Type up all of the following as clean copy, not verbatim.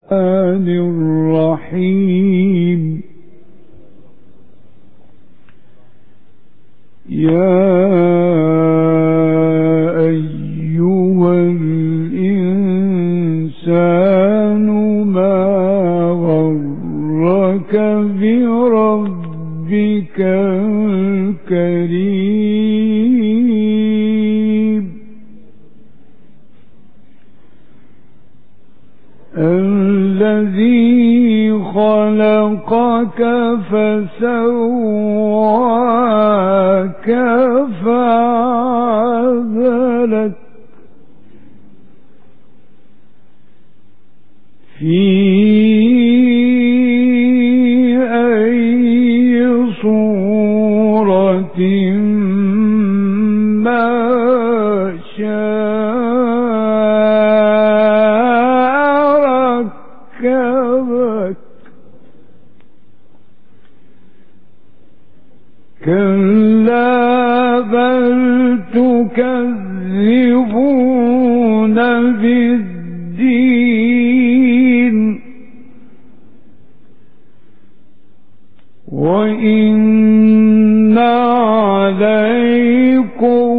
الرحيم يا أيها الإنسان ما غرك بربك الكريم الذي خلقك فسواك فعدلك في أي صورة ما شاء ركبك كلا بل تكذبون بالدين وإن عليكم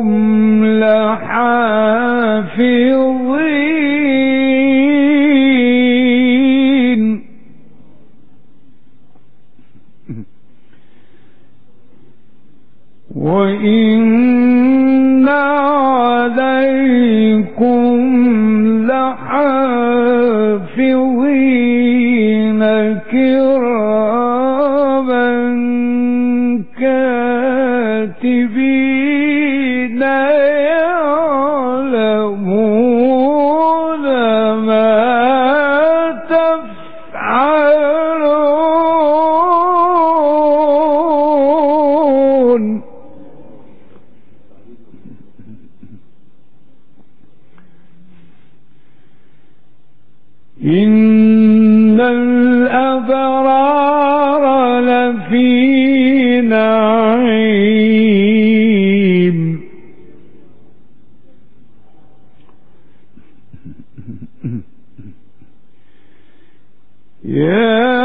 لحافظين وإن عليكم لحافظين كراما كاتبين يعلمون ما تفعلون إن الأبرار لفي نعيم يا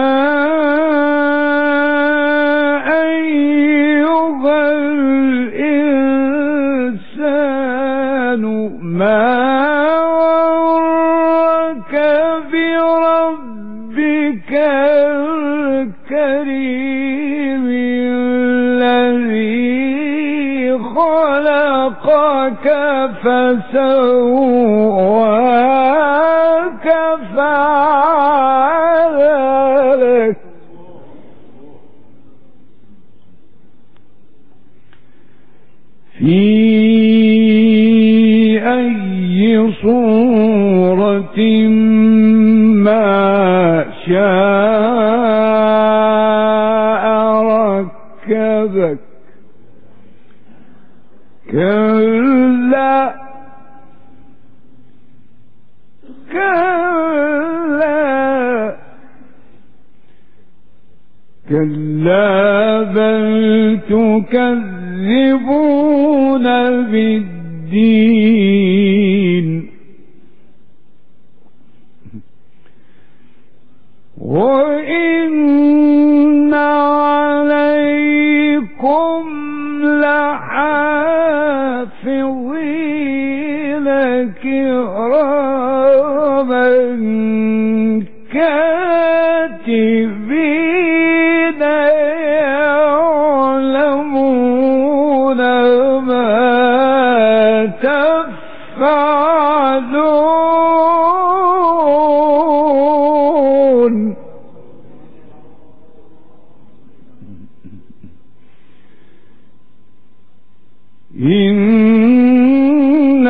أيها الإنسان ما بربك الكريم الذي خلقك فسواك فعدلك في أي صورة ما شاء ركبك كلا بل تكذبون بالدين وإن عليكم لحافظين كراما كاتبين يعلمون ما تفعلون إن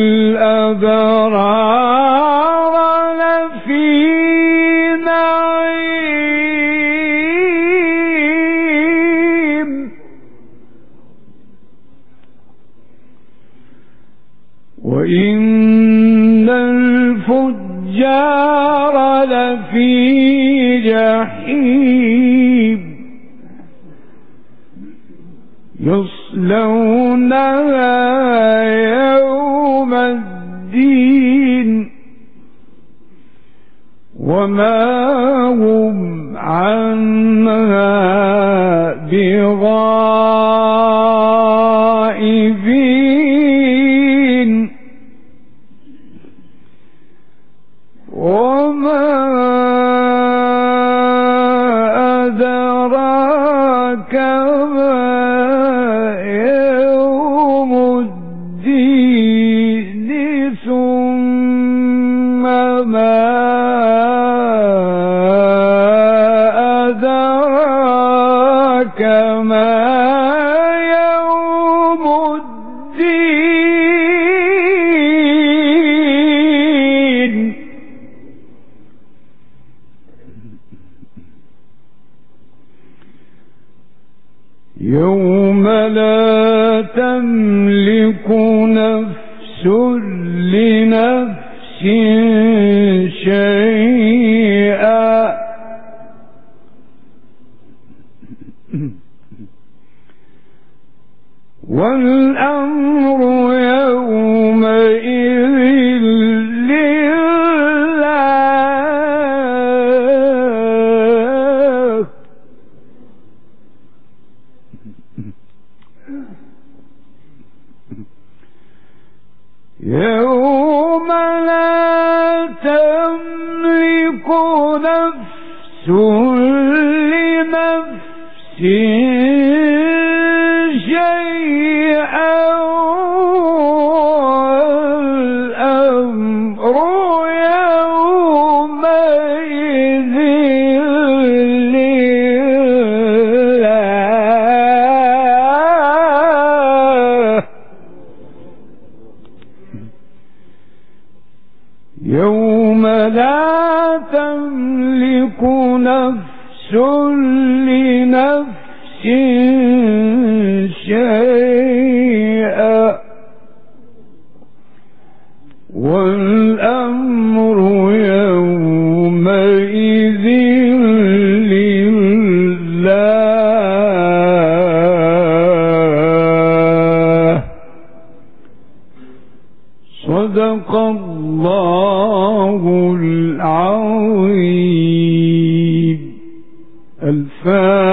الأبرار لفي نعيم وإن الفجار لفي جحيم يصلونها يوم الدين وما هم عنها بغائبين وما أدراك ما يوم الدين ثم ما أدراك ما يوم الدين يوم لا تملك نفس لنفس شيئا والأمر يومئذ لله يوم لا تملك نفس لنفس شيئا والأمر يومئذ لله يوم لا تملك نفس لنفس شيئا والأمر يومئذ لله صدق الله العظيم. الفاتحة.